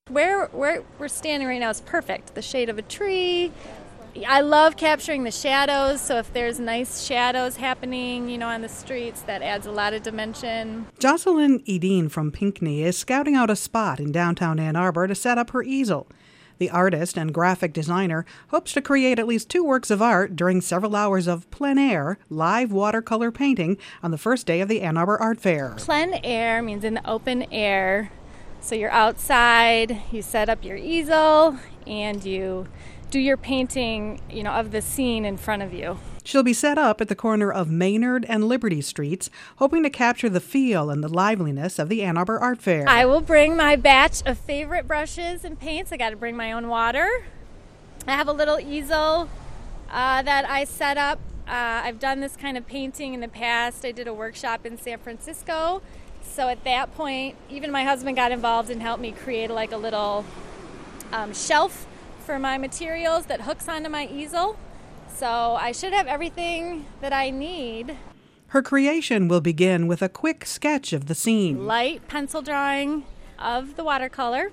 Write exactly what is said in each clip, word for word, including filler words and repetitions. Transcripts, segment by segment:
Where, where we're standing right now is perfect. The shade of a tree. I love capturing the shadows, so if there's nice shadows happening, you know, on the streets, that adds a lot of dimension. Jocelyn Edine from Pinckney is scouting out a spot in downtown Ann Arbor to set up her easel. The artist and graphic designer hopes to create at least two works of art during several hours of plein air, live watercolor painting on the first day of the Ann Arbor Art Fair. Plein air means in the open air, so you're outside, you set up your easel, and you do your painting, you know, of the scene in front of you. She'll be set up at the corner of Maynard and Liberty Streets, hoping to capture the feel and the liveliness of the Ann Arbor Art Fair. I will bring my batch of favorite brushes and paints. I got to bring my own water. I have a little easel uh, that I set up. Uh, I've done this kind of painting in the past. I did a workshop in San Francisco. So at that point, even my husband got involved and helped me create like a little um, shelf for my materials that hooks onto my easel. So I should have everything that I need. Her creation will begin with a quick sketch of the scene. Light pencil drawing of the watercolor,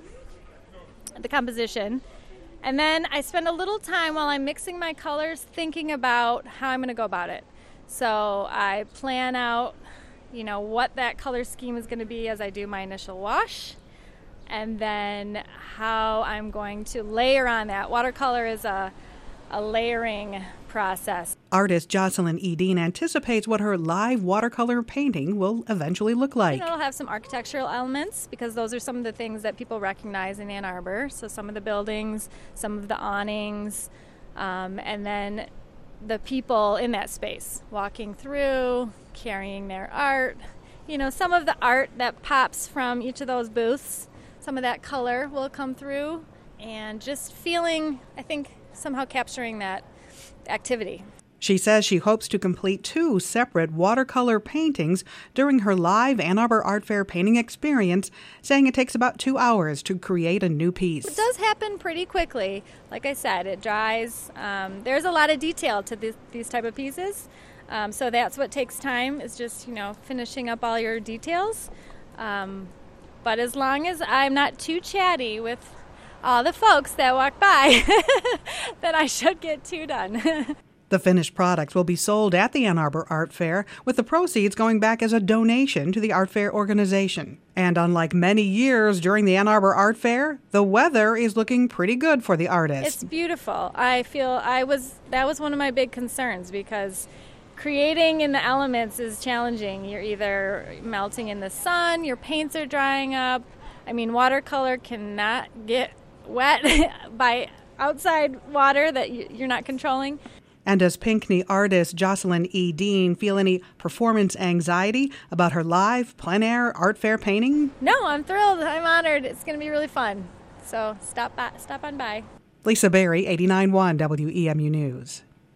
the composition. And then I spend a little time while I'm mixing my colors thinking about how I'm going to go about it. So I plan out, you know, what that color scheme is going to be as I do my initial wash. And then how I'm going to layer on that. Watercolor is a, a layering process. Artist Jocelyn Edine anticipates what her live watercolor painting will eventually look like. You know, it'll have some architectural elements because those are some of the things that people recognize in Ann Arbor. So some of the buildings, some of the awnings, um, and then the people in that space walking through, carrying their art. You know, some of the art that pops from each of those booths. Some of that color will come through, and just feeling, I think, somehow capturing that activity. She says she hopes to complete two separate watercolor paintings during her live Ann Arbor Art Fair painting experience, saying it takes about two hours to create a new piece. It does happen pretty quickly. Like I said, it dries. Um, there's a lot of detail to this, these type of pieces, um, so that's what takes time, is just, you know, finishing up all your details. Um, But as long as I'm not too chatty with all the folks that walk by, then I should get two done. The finished product will be sold at the Ann Arbor Art Fair, with the proceeds going back as a donation to the Art Fair organization. And unlike many years during the Ann Arbor Art Fair, the weather is looking pretty good for the artist. It's beautiful. I feel I was that was one of my big concerns, because creating in the elements is challenging. You're either melting in the sun, your paints are drying up. I mean, watercolor cannot get wet by outside water that you're not controlling. And does Pinckney artist Jocelyn Edine feel any performance anxiety about her live plein air art fair painting? No, I'm thrilled. I'm honored. It's going to be really fun. So stop by, stop on by. Lisa Berry, eighty-nine point one W E M U News.